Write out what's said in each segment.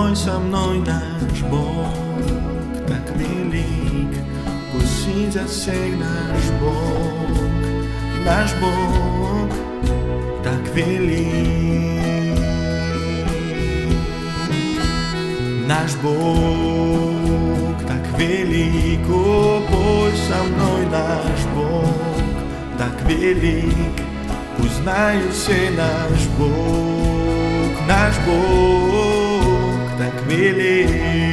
Пой со мной, наш Бог так велик, пусть видят все наш Бог так велик. Наш Бог так велик, о, пой со мной, наш Бог так велик, пусть знают все наш Бог так велик.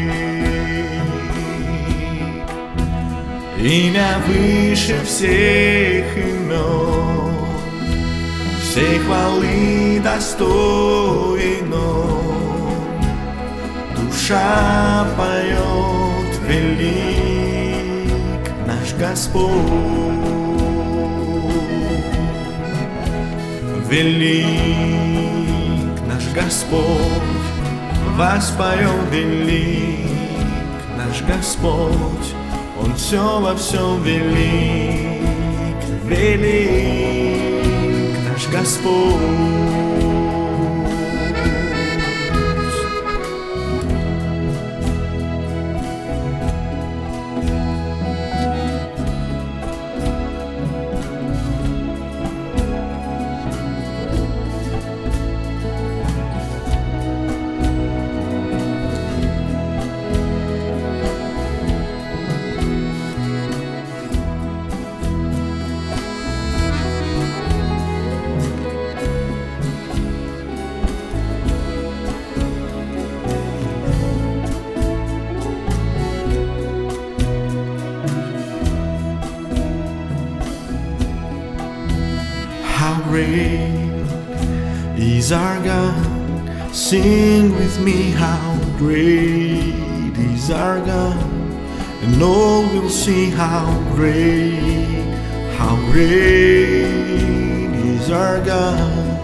Имя выше всех имен, всей хвалы достойно. Душа поет, велик наш Господь, велик наш Господь, воспоем, велик наш Господь, Он все во всем велик, велик наш Господь. How great is our God, sing with me, how great is our God, and all will see how great is our God.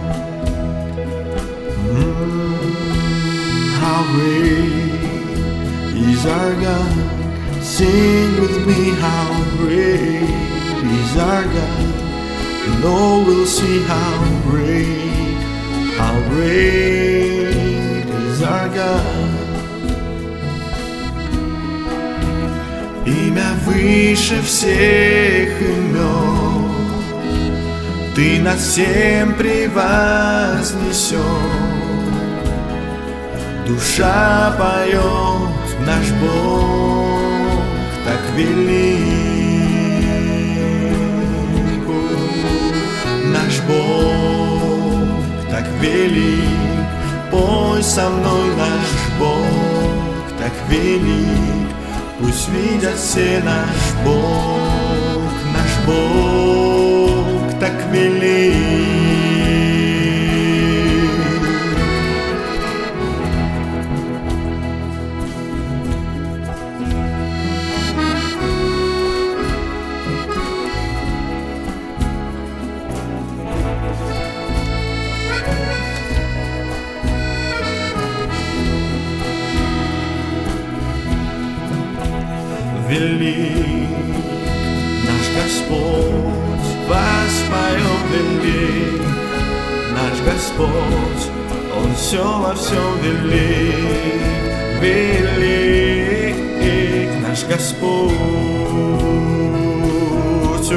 How great is our God, sing with me, how great is our God, and all will see how great is our God. Имя выше всех имен, Ты над всем превознесен. Душа поет, наш Бог так велик, наш Бог так велик, пой со мной, наш Бог так велик, пусть видят все наш Бог так велик. Велик наш Господь, воспоем, велик наш Господь, Он все во всем велик, велик наш Господь, о,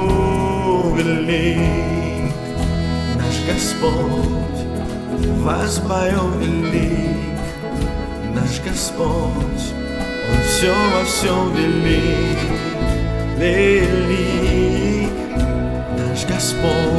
велик наш Господь, воспоем, велик наш Господь, Он все во всем велик, велик наш Господь.